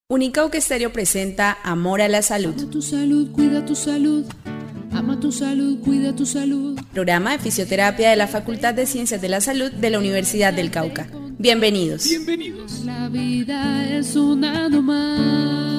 Unicauca Estéreo presenta Amor a la Salud. Ama tu salud, cuida tu salud. Ama tu salud, cuida tu salud. Programa de fisioterapia de la Facultad de Ciencias de la Salud de la Universidad del Cauca. Bienvenidos. Bienvenidos. La vida es una nomás.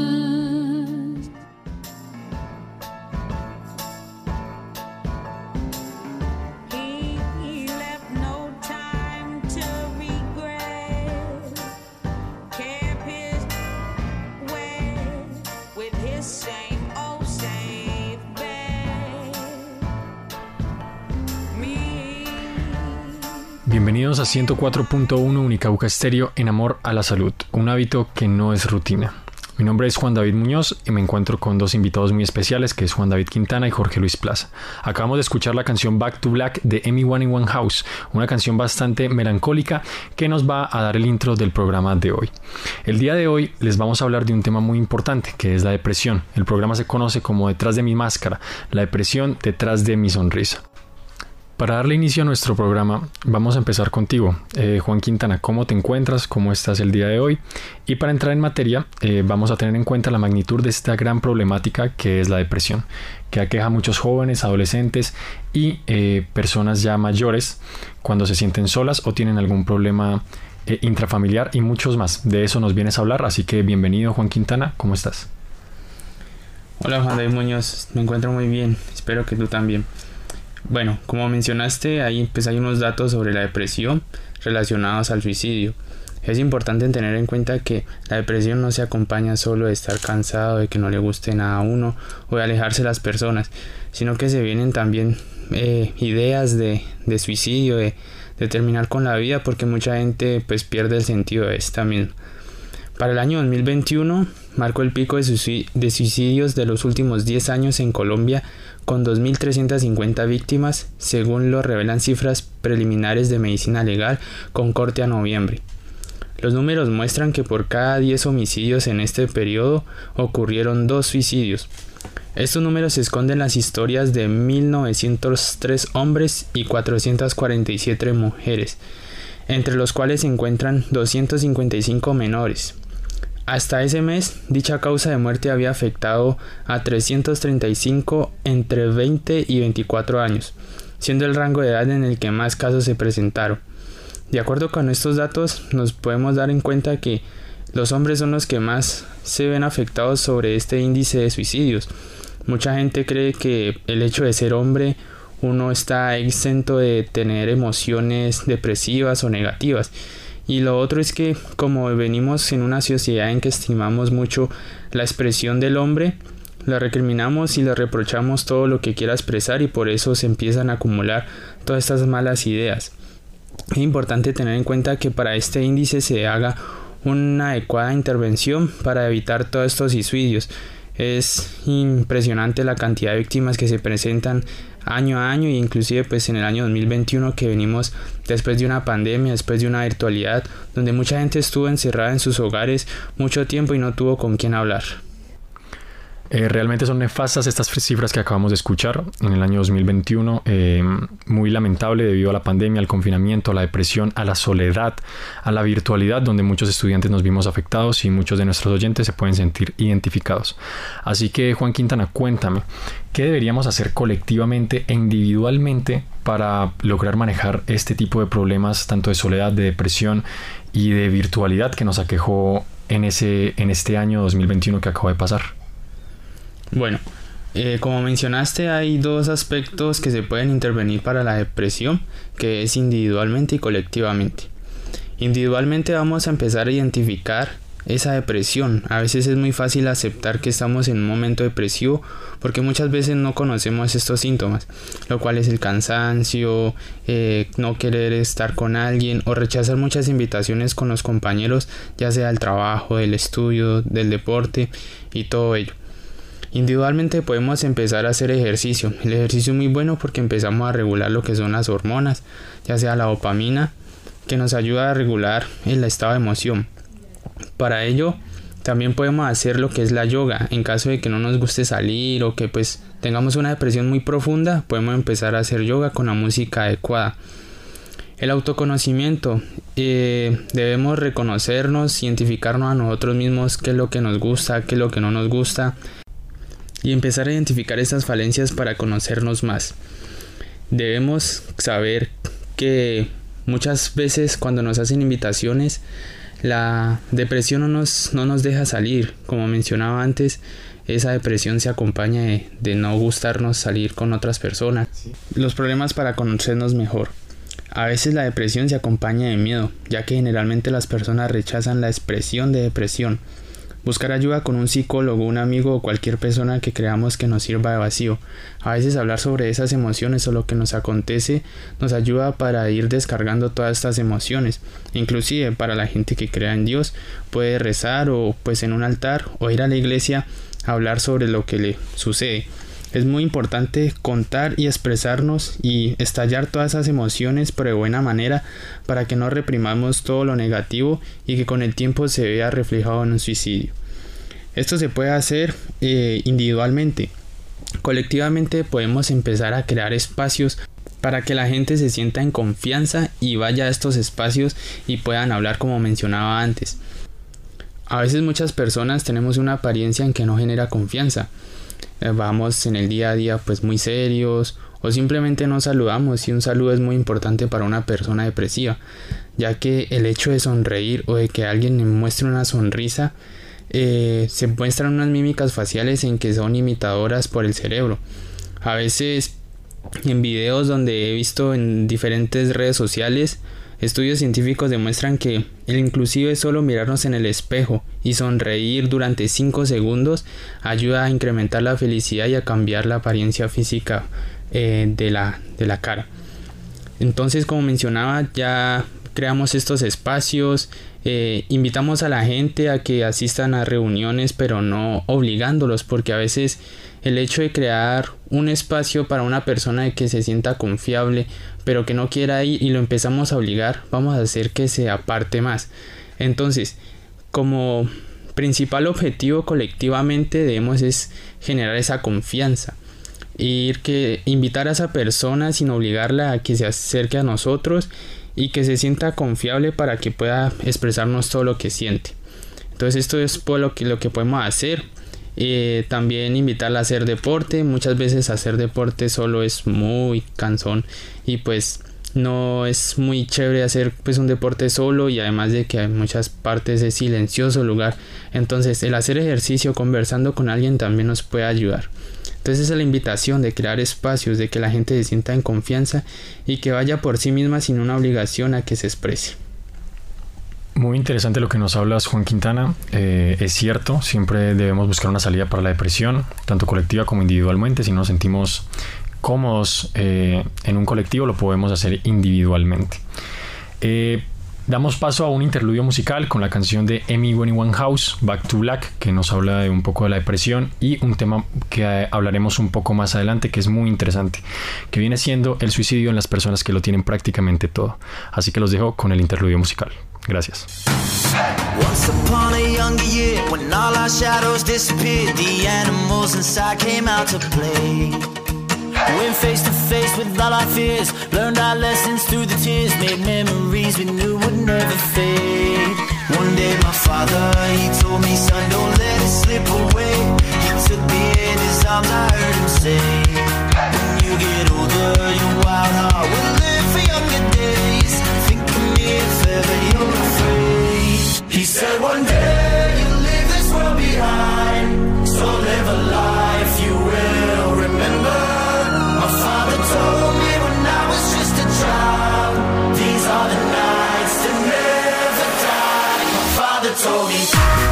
Bienvenidos a 104.1 Unicauca Estéreo en Amor a la Salud, un hábito que no es rutina. Mi nombre es Juan David Muñoz y me encuentro con dos invitados muy especiales, que es Juan David Quintana y Jorge Luis Plaza. Acabamos de escuchar la canción Back to Black de Amy Winehouse, una canción bastante melancólica que nos va a dar el intro del programa de hoy. El día de hoy les vamos a hablar de un tema muy importante, que es la depresión. El programa se conoce como Detrás de mi máscara, la depresión detrás de mi sonrisa. Para darle inicio a nuestro programa, vamos a empezar contigo, Juan Quintana. ¿Cómo te encuentras? ¿Cómo estás el día de hoy? Y para entrar en materia, vamos a tener en cuenta la magnitud de esta gran problemática que es la depresión, que aqueja a muchos jóvenes, adolescentes y personas ya mayores cuando se sienten solas o tienen algún problema intrafamiliar y muchos más. De eso nos vienes a hablar, así que bienvenido, Juan Quintana. ¿Cómo estás? Hola, Juan David Muñoz. Me encuentro muy bien. Espero que tú también. Bueno, como mencionaste, hay unos datos sobre la depresión relacionados al suicidio. Es importante tener en cuenta que la depresión no se acompaña solo de estar cansado, de que no le guste nada a uno o de alejarse de las personas, sino que se vienen también ideas de suicidio, de terminar con la vida, porque mucha gente pues pierde el sentido de esta misma. Para el año 2021 marcó el pico de suicidios de los últimos 10 años en Colombia, con 2.350 víctimas, según lo revelan cifras preliminares de Medicina Legal con corte a noviembre. Los números muestran que por cada 10 homicidios en este periodo ocurrieron 2 suicidios. Estos números esconden las historias de 1.903 hombres y 447 mujeres, entre los cuales se encuentran 255 menores. Hasta ese mes, dicha causa de muerte había afectado a 335 entre 20 y 24 años, siendo el rango de edad en el que más casos se presentaron. De acuerdo con estos datos, nos podemos dar en cuenta que los hombres son los que más se ven afectados sobre este índice de suicidios. Mucha gente cree que el hecho de ser hombre uno está exento de tener emociones depresivas o negativas. Y lo otro es que, como venimos en una sociedad en que estimamos mucho la expresión del hombre, le recriminamos y le reprochamos todo lo que quiera expresar, y por eso se empiezan a acumular todas estas malas ideas. Es importante tener en cuenta que para este índice se haga una adecuada intervención para evitar todos estos suicidios. Es impresionante la cantidad de víctimas que se presentan año a año, e inclusive pues en el año 2021, que venimos después de una pandemia, después de una virtualidad, donde mucha gente estuvo encerrada en sus hogares mucho tiempo y no tuvo con quién hablar. Realmente son nefastas estas cifras que acabamos de escuchar en el año 2021, muy lamentable debido a la pandemia, al confinamiento, a la depresión, a la soledad, a la virtualidad, donde muchos estudiantes nos vimos afectados y muchos de nuestros oyentes se pueden sentir identificados. Así que, Juan Quintana, cuéntame, ¿qué deberíamos hacer colectivamente e individualmente para lograr manejar este tipo de problemas, tanto de soledad, de depresión y de virtualidad que nos aquejó en este año 2021 que acaba de pasar? Bueno, como mencionaste, hay dos aspectos que se pueden intervenir para la depresión, que es individualmente y colectivamente. Individualmente vamos a empezar a identificar esa depresión. A veces es muy fácil aceptar que estamos en un momento depresivo porque muchas veces no conocemos estos síntomas, lo cual es el cansancio, no querer estar con alguien o rechazar muchas invitaciones con los compañeros, ya sea del trabajo, del estudio, del deporte y todo ello. Individualmente podemos empezar a hacer ejercicio. El ejercicio es muy bueno porque empezamos a regular lo que son las hormonas, ya sea la dopamina, que nos ayuda a regular el estado de emoción. Para ello también podemos hacer lo que es la yoga. En caso de que no nos guste salir o que pues tengamos una depresión muy profunda, podemos empezar a hacer yoga con la música adecuada. El autoconocimiento, debemos reconocernos, identificarnos a nosotros mismos, qué es lo que nos gusta, qué es lo que no nos gusta, y empezar a identificar esas falencias para conocernos más. Debemos saber que muchas veces cuando nos hacen invitaciones, la depresión no nos deja salir. Como mencionaba antes, esa depresión se acompaña de no gustarnos salir con otras personas. Los problemas para conocernos mejor. A veces la depresión se acompaña de miedo, ya que generalmente las personas rechazan la expresión de depresión. Buscar ayuda con un psicólogo, un amigo o cualquier persona que creamos que nos sirva de vacío. A veces hablar sobre esas emociones o lo que nos acontece nos ayuda para ir descargando todas estas emociones. Inclusive para la gente que crea en Dios puede rezar o pues en un altar o ir a la iglesia a hablar sobre lo que le sucede. Es muy importante contar y expresarnos y estallar todas esas emociones, pero de buena manera, para que no reprimamos todo lo negativo y que con el tiempo se vea reflejado en un suicidio. Esto se puede hacer individualmente. Colectivamente podemos empezar a crear espacios para que la gente se sienta en confianza y vaya a estos espacios y puedan hablar, como mencionaba antes. A veces muchas personas tenemos una apariencia en que no genera confianza. Vamos en el día a día pues muy serios o simplemente no saludamos, y un saludo es muy importante para una persona depresiva, ya que el hecho de sonreír o de que alguien le muestre una sonrisa, se muestran unas mímicas faciales en que son imitadoras por el cerebro. A veces en videos donde he visto en diferentes redes sociales, estudios científicos demuestran que el inclusive solo mirarnos en el espejo y sonreír durante 5 segundos ayuda a incrementar la felicidad y a cambiar la apariencia física de la cara. Entonces, como mencionaba, ya creamos estos espacios, invitamos a la gente a que asistan a reuniones, pero no obligándolos, porque a veces el hecho de crear un espacio para una persona de que se sienta confiable pero que no quiera ir y lo empezamos a obligar, vamos a hacer que se aparte más. Entonces, como principal objetivo colectivamente debemos es generar esa confianza, invitar a esa persona sin obligarla a que se acerque a nosotros y que se sienta confiable para que pueda expresarnos todo lo que siente. Entonces esto es por lo que podemos hacer. También invitarla a hacer deporte. Muchas veces hacer deporte solo es muy cansón y pues no es muy chévere hacer pues un deporte solo, y además de que en muchas partes es silencioso el lugar. Entonces el hacer ejercicio conversando con alguien también nos puede ayudar. Entonces esa es la invitación, de crear espacios, de que la gente se sienta en confianza y que vaya por sí misma sin una obligación a que se exprese. Muy interesante lo que nos hablas, Juan Quintana. Es cierto, siempre debemos buscar una salida para la depresión, tanto colectiva como individualmente. Si no nos sentimos cómodos en un colectivo, lo podemos hacer individualmente. Damos paso a un interludio musical con la canción de Amy Winehouse, Back to Black, que nos habla de un poco de la depresión y un tema que hablaremos un poco más adelante, que es muy interesante, que viene siendo el suicidio en las personas que lo tienen prácticamente todo. Así que los dejo con el interludio musical. Gracias. Once upon a younger year, when all our shadows disappeared, the animals inside came out to play. Went face to face with all our fears, learned our lessons through the tears, made memories we knew would never fade. One day my father, he told me, son, don't let it slip away. He took me in his arms, I heard him say, when you get older, your wild heart will live for younger days. Think of me if ever you're afraid. He said one day you'll leave this world behind, so live a life you will remember. My father told me when I was just a child, these are the nights that never die. My father told me.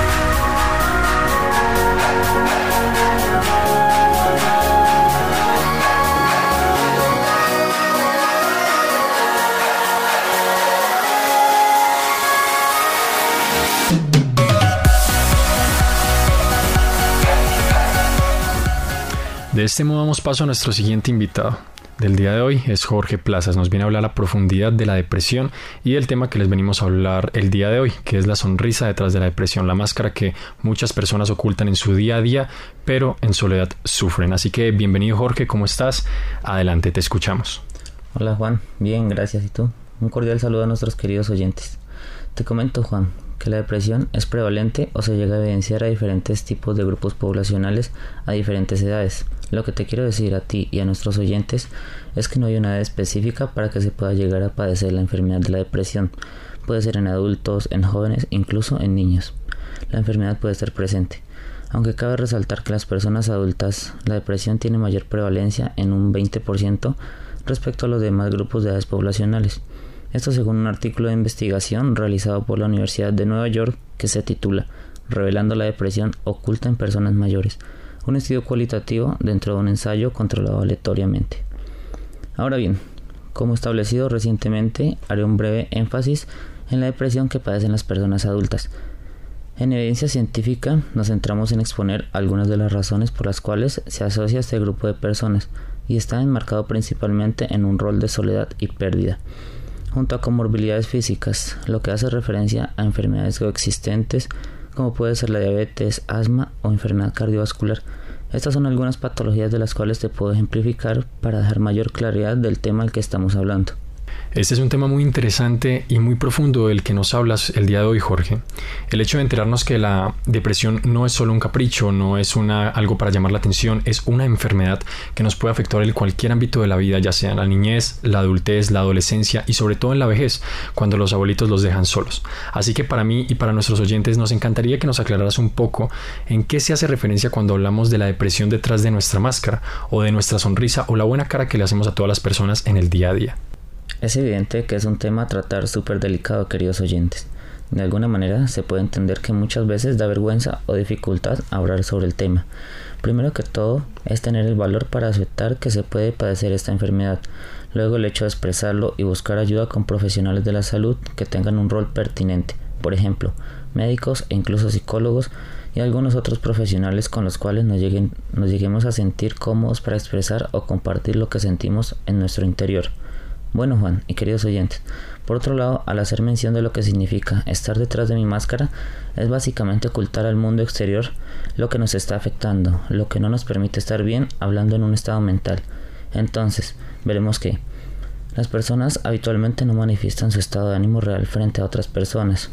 De este modo damos paso a nuestro siguiente invitado del día de hoy. Es Jorge Plazas. Nos viene a hablar a profundidad de la depresión y del tema que les venimos a hablar el día de hoy, que es la sonrisa detrás de la depresión, la máscara que muchas personas ocultan en su día a día, pero en soledad sufren. Así que bienvenido, Jorge, ¿cómo estás? Adelante, te escuchamos. Hola, Juan, bien, gracias. ¿Y tú? Un cordial saludo a nuestros queridos oyentes. Te comento, Juan, que la depresión es prevalente o se llega a evidenciar a diferentes tipos de grupos poblacionales a diferentes edades. Lo que te quiero decir a ti y a nuestros oyentes es que no hay una edad específica para que se pueda llegar a padecer la enfermedad de la depresión. Puede ser en adultos, en jóvenes, incluso en niños. La enfermedad puede estar presente. Aunque cabe resaltar que las personas adultas, la depresión tiene mayor prevalencia en un 20% respecto a los demás grupos de edades poblacionales. Esto según un artículo de investigación realizado por la Universidad de Nueva York que se titula Revelando la depresión oculta en personas mayores, un estudio cualitativo dentro de un ensayo controlado aleatoriamente. Ahora bien, como establecido recientemente, haré un breve énfasis en la depresión que padecen las personas adultas. En evidencia científica nos centramos en exponer algunas de las razones por las cuales se asocia este grupo de personas y está enmarcado principalmente en un rol de soledad y pérdida, junto a comorbilidades físicas, lo que hace referencia a enfermedades coexistentes como puede ser la diabetes, asma o enfermedad cardiovascular. Estas son algunas patologías de las cuales te puedo ejemplificar para dar mayor claridad del tema al que estamos hablando. Este es un tema muy interesante y muy profundo del que nos hablas el día de hoy, Jorge. El hecho de enterarnos que la depresión no es solo un capricho, no es algo para llamar la atención, es una enfermedad que nos puede afectar en cualquier ámbito de la vida, ya sea en la niñez, la adultez, la adolescencia y sobre todo en la vejez, cuando los abuelitos los dejan solos. Así que para mí y para nuestros oyentes nos encantaría que nos aclararas un poco en qué se hace referencia cuando hablamos de la depresión detrás de nuestra máscara o de nuestra sonrisa o la buena cara que le hacemos a todas las personas en el día a día. Es evidente que es un tema a tratar súper delicado, queridos oyentes. De alguna manera se puede entender que muchas veces da vergüenza o dificultad hablar sobre el tema. Primero que todo es tener el valor para aceptar que se puede padecer esta enfermedad. Luego el hecho de expresarlo y buscar ayuda con profesionales de la salud que tengan un rol pertinente. Por ejemplo, médicos e incluso psicólogos y algunos otros profesionales con los cuales nos lleguemos a sentir cómodos para expresar o compartir lo que sentimos en nuestro interior. Bueno, Juan y queridos oyentes, por otro lado, al hacer mención de lo que significa estar detrás de mi máscara, es básicamente ocultar al mundo exterior lo que nos está afectando, lo que no nos permite estar bien hablando en un estado mental. Entonces, veremos que las personas habitualmente no manifiestan su estado de ánimo real frente a otras personas.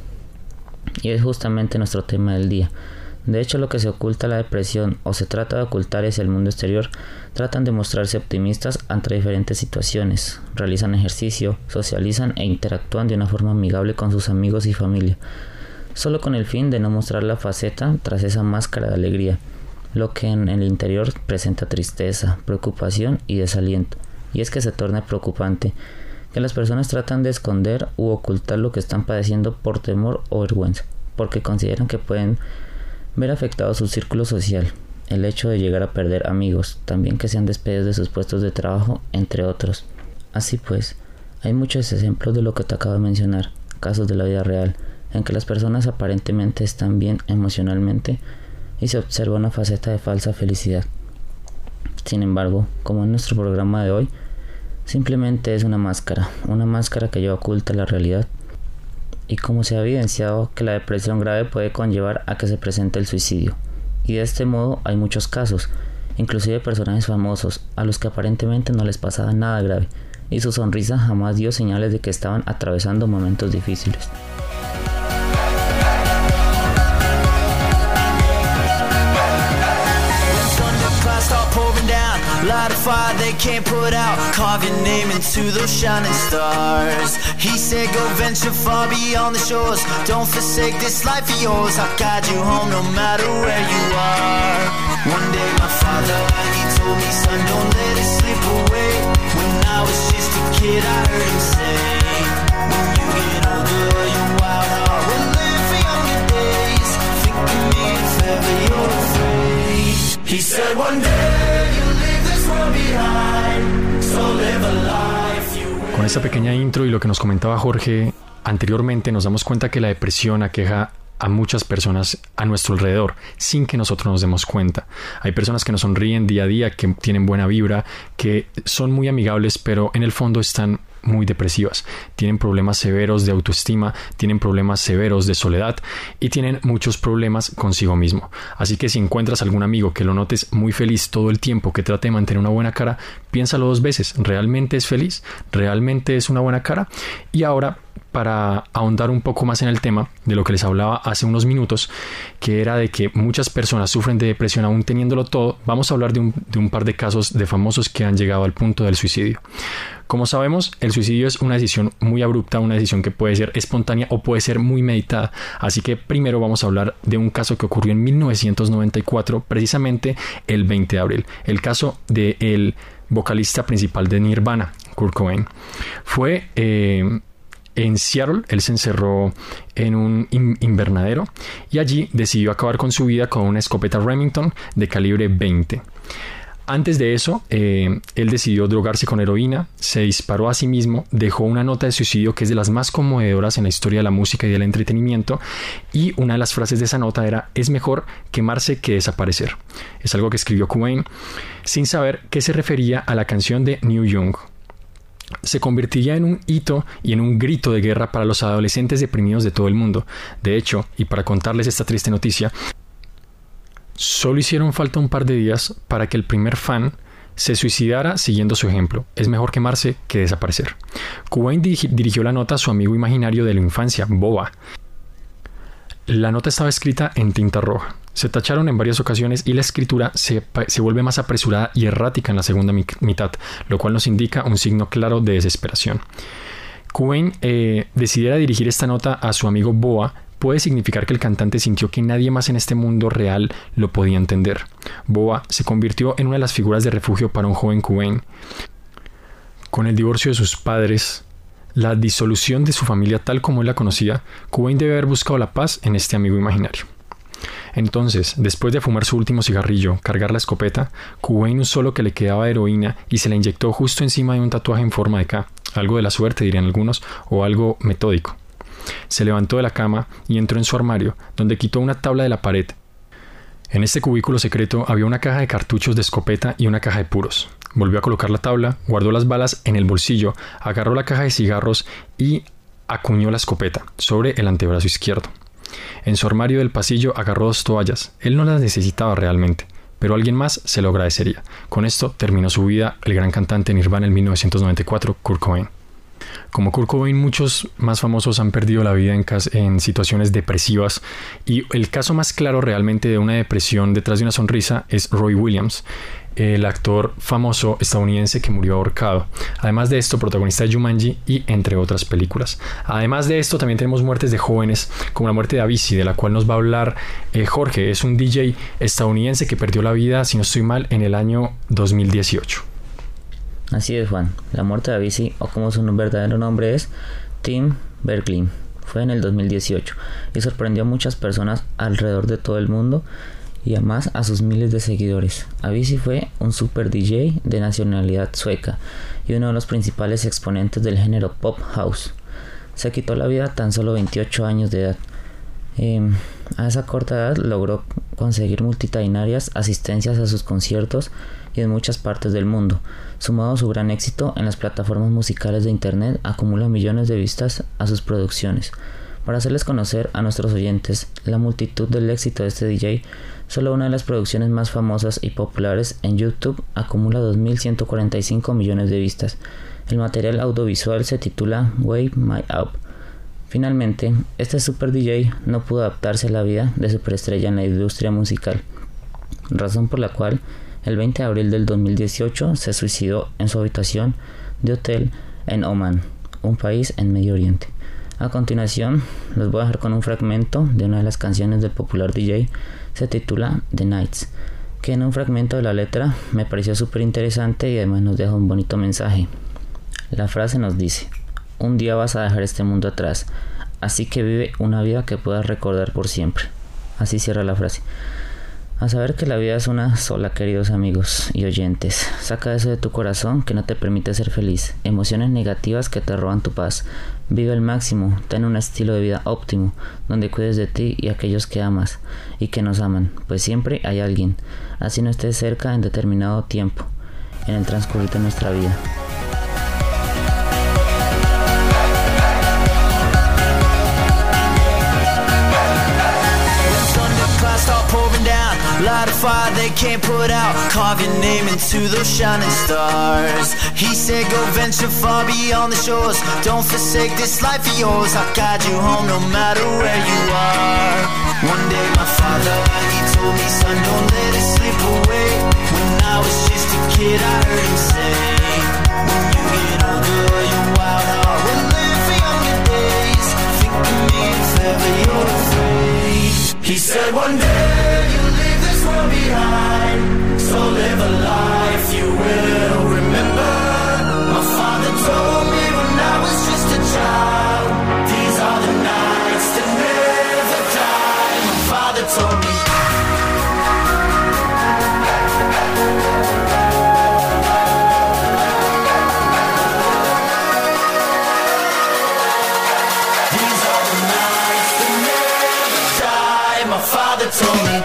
Y es justamente nuestro tema del día. De hecho, lo que se oculta la depresión o se trata de ocultar hacia el mundo exterior, tratan de mostrarse optimistas ante diferentes situaciones, realizan ejercicio, socializan e interactúan de una forma amigable con sus amigos y familia, solo con el fin de no mostrar la faceta tras esa máscara de alegría, lo que en el interior presenta tristeza, preocupación y desaliento. Y es que se torna preocupante que las personas tratan de esconder u ocultar lo que están padeciendo por temor o vergüenza, porque consideran que pueden ver afectado su círculo social, el hecho de llegar a perder amigos, también que sean despedidos de sus puestos de trabajo, entre otros. Así pues, hay muchos ejemplos de lo que te acabo de mencionar, casos de la vida real, en que las personas aparentemente están bien emocionalmente y se observa una faceta de falsa felicidad. Sin embargo, como en nuestro programa de hoy, simplemente es una máscara que lleva oculta la realidad. Y como se ha evidenciado que la depresión grave puede conllevar a que se presente el suicidio. Y de este modo hay muchos casos, inclusive personajes famosos, a los que aparentemente no les pasaba nada grave, y su sonrisa jamás dio señales de que estaban atravesando momentos difíciles. Light a fire they can't put out, carve your name into those shining stars. He said go venture far beyond the shores, don't forsake this life of yours. I'll guide you home no matter where you are. One day my father, he told me, son, don't let it slip away. When I was just a kid I heard him say, when you get older your wild heart will live for younger days. Think of me if ever you're afraid. He said one day you'll leave this world behind, so live a life you will. Con esta pequeña intro y lo que nos comentaba Jorge anteriormente, nos damos cuenta que la depresión aqueja a muchas personas a nuestro alrededor sin que nosotros nos demos cuenta. Hay personas que nos sonríen día a día, que tienen buena vibra, que son muy amigables, pero en el fondo están muy depresivas, tienen problemas severos de autoestima, tienen problemas severos de soledad y tienen muchos problemas consigo mismo. Así que si encuentras algún amigo que lo notes muy feliz todo el tiempo, que trate de mantener una buena cara, piénsalo 2 veces, ¿realmente es feliz? ¿Realmente es una buena cara? Y ahora, para ahondar un poco más en el tema de lo que les hablaba hace unos minutos, que era de que muchas personas sufren de depresión aún teniéndolo todo, vamos a hablar de un par de casos de famosos que han llegado al punto del suicidio. Como sabemos, el suicidio es una decisión muy abrupta, una decisión que puede ser espontánea o puede ser muy meditada. Así que primero vamos a hablar de un caso que ocurrió en 1994, precisamente el 20 de abril. El caso del vocalista principal de Nirvana, Kurt Cobain. Fue en Seattle. Él se encerró en un invernadero y allí decidió acabar con su vida con una escopeta Remington de calibre 20. Antes de eso, él decidió drogarse con heroína, se disparó a sí mismo, dejó una nota de suicidio que es de las más conmovedoras en la historia de la música y del entretenimiento, y una de las frases de esa nota era: es mejor quemarse que desaparecer. Es algo que escribió Cobain sin saber que se refería a la canción de Neil Young. Se convertiría en un hito y en un grito de guerra para los adolescentes deprimidos de todo el mundo. De hecho, y para contarles esta triste noticia, solo hicieron falta un par de días para que el primer fan se suicidara siguiendo su ejemplo. Es mejor quemarse que desaparecer. Cobain dirigió la nota a su amigo imaginario de la infancia, Boba. La nota estaba escrita en tinta roja. Se tacharon en varias ocasiones y la escritura se vuelve más apresurada y errática en la segunda mitad, lo cual nos indica un signo claro de desesperación. Cobain decidiera dirigir esta nota a su amigo Boa puede significar que el cantante sintió que nadie más en este mundo real lo podía entender. Boa se convirtió en una de las figuras de refugio para un joven Cobain. Con el divorcio de sus padres, la disolución de su familia tal como él la conocía, Cobain debe haber buscado la paz en este amigo imaginario. Entonces, después de fumar su último cigarrillo, cargar la escopeta, Cobain usó lo que le quedaba de heroína y se la inyectó justo encima de un tatuaje en forma de K. Algo de la suerte, dirían algunos, o algo metódico. Se levantó de la cama y entró en su armario, donde quitó una tabla de la pared. En este cubículo secreto había una caja de cartuchos de escopeta y una caja de puros. Volvió a colocar la tabla, guardó las balas en el bolsillo, agarró la caja de cigarros y acuñó la escopeta sobre el antebrazo izquierdo. En su armario del pasillo agarró 2 toallas. Él no las necesitaba realmente, pero alguien más se lo agradecería. Con esto terminó su vida el gran cantante Nirvana en 1994, Kurt Cobain. Como Kurt Cobain, muchos más famosos han perdido la vida en situaciones depresivas, y el caso más claro realmente de una depresión detrás de una sonrisa es Roy Williams, el actor famoso estadounidense que murió ahorcado. Además de esto, protagonista de Jumanji y entre otras películas. Además de esto, también tenemos muertes de jóvenes, como la muerte de Avicii, de la cual nos va a hablar Jorge. Es un DJ estadounidense que perdió la vida, si no estoy mal, en el año 2018. Así es, Juan. La muerte de Avicii, o como su verdadero nombre es, Tim Bergling, fue en el 2018 y sorprendió a muchas personas alrededor de todo el mundo y además a sus miles de seguidores. Avicii fue un super DJ de nacionalidad sueca y uno de los principales exponentes del género pop house. Se quitó la vida a tan solo 28 años de edad. A esa corta edad logró conseguir multitudinarias asistencias a sus conciertos y en muchas partes del mundo. Sumado a su gran éxito en las plataformas musicales de internet, acumula millones de vistas a sus producciones. Para hacerles conocer a nuestros oyentes la multitud del éxito de este DJ, solo una de las producciones más famosas y populares en YouTube acumula 2.145 millones de vistas. El material audiovisual se titula Wake My Up. Finalmente, este super DJ no pudo adaptarse a la vida de superestrella en la industria musical, razón por la cual el 20 de abril del 2018 se suicidó en su habitación de hotel en Omán, un país en Medio Oriente. A continuación, los voy a dejar con un fragmento de una de las canciones del popular DJ, se titula The Nights, que en un fragmento de la letra me pareció súper interesante y además nos deja un bonito mensaje. La frase nos dice: un día vas a dejar este mundo atrás, así que vive una vida que puedas recordar por siempre. Así cierra la frase. A saber que la vida es una sola, queridos amigos y oyentes. Saca eso de tu corazón que no te permite ser feliz. Emociones negativas que te roban tu paz. Vive al máximo, ten un estilo de vida óptimo, donde cuides de ti y aquellos que amas y que nos aman, pues siempre hay alguien, así no estés cerca en determinado tiempo, en el transcurrir de nuestra vida. Light a fire they can't put out, carve your name into those shining stars. He said go venture far beyond the shores, don't forsake this life of yours. I'll guide you home no matter where you are. One day my father, he told me, son, don't let it slip away. When I was just a kid I heard him say, when you get older your wild heart will live for younger days. Think of me if ever you're afraid. He said one day you'll leave this world behind, so live a life you will remember. My father told me when I was just a child, these are the nights that never die. My father told me. These are the nights that never die. My father told me.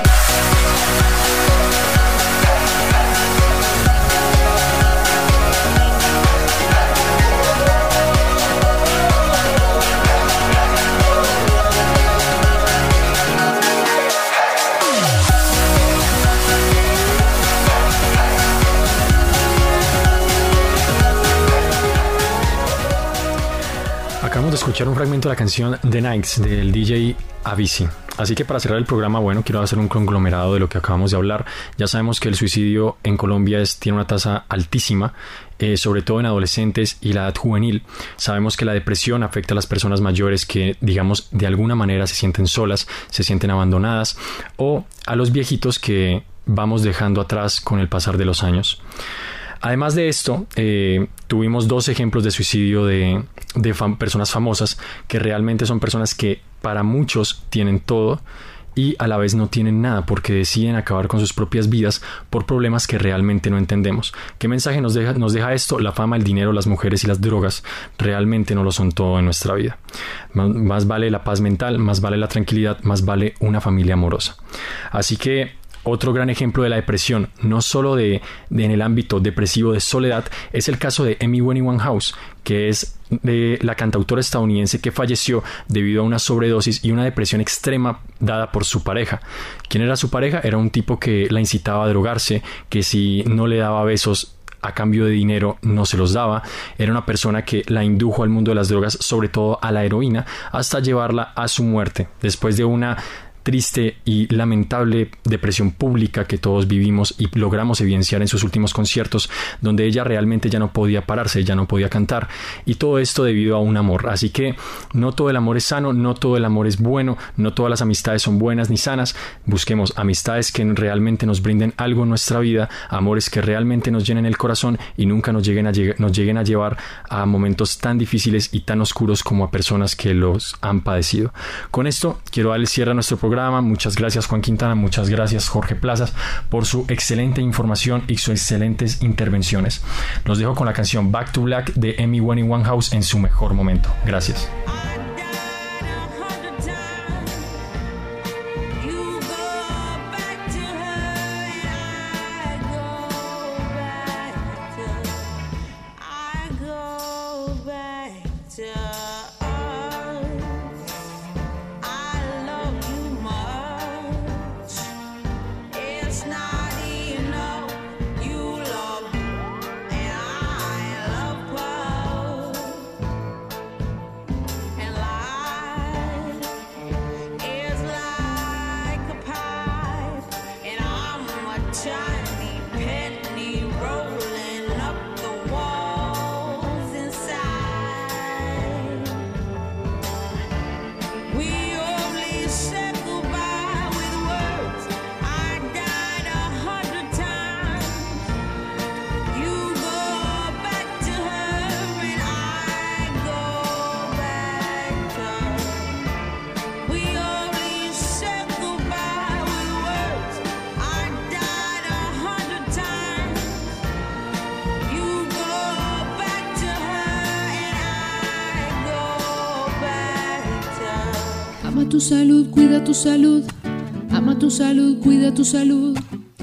Acabamos de escuchar un fragmento de la canción The Nights del DJ Avicii. Así que para cerrar el programa, bueno, quiero hacer un conglomerado de lo que acabamos de hablar. Ya sabemos que el suicidio en Colombia tiene una tasa altísima, sobre todo en adolescentes y la edad juvenil. Sabemos que la depresión afecta a las personas mayores que, digamos, de alguna manera se sienten solas, se sienten abandonadas, o a los viejitos que vamos dejando atrás con el pasar de los años. Además de esto, tuvimos 2 ejemplos de suicidio de personas famosas que realmente son personas que para muchos tienen todo y a la vez no tienen nada porque deciden acabar con sus propias vidas por problemas que realmente no entendemos. ¿Qué mensaje nos deja esto? La fama, el dinero, las mujeres y las drogas realmente no lo son todo en nuestra vida. Más vale la paz mental, más vale la tranquilidad, más vale una familia amorosa. Así que otro gran ejemplo de la depresión, no solo en el ámbito depresivo de soledad, es el caso de Amy Winehouse, que es de la cantautora estadounidense que falleció debido a una sobredosis y una depresión extrema dada por su pareja. ¿Quién era su pareja? Era un tipo que la incitaba a drogarse, que si no le daba besos a cambio de dinero no se los daba. Era una persona que la indujo al mundo de las drogas, sobre todo a la heroína, hasta llevarla a su muerte después de una triste y lamentable depresión pública que todos vivimos y logramos evidenciar en sus últimos conciertos, donde ella realmente ya no podía pararse, ya no podía cantar, y todo esto debido a un amor. Así que no todo el amor es sano, no todo el amor es bueno, no todas las amistades son buenas ni sanas. Busquemos amistades que realmente nos brinden algo en nuestra vida, amores que realmente nos llenen el corazón y nunca nos lleguen a llevar a momentos tan difíciles y tan oscuros como a personas que los han padecido. Con esto quiero darle cierre a nuestro programa. Muchas gracias Juan Quintana, muchas gracias Jorge Plazas por su excelente información y sus excelentes intervenciones. Los dejo con la canción Back to Black de Amy Winehouse en su mejor momento. Gracias. Ama tu salud, cuida tu salud. Ama tu salud, cuida tu salud.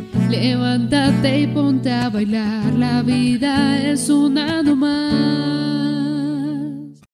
Levántate y ponte a bailar. La vida es una nomás.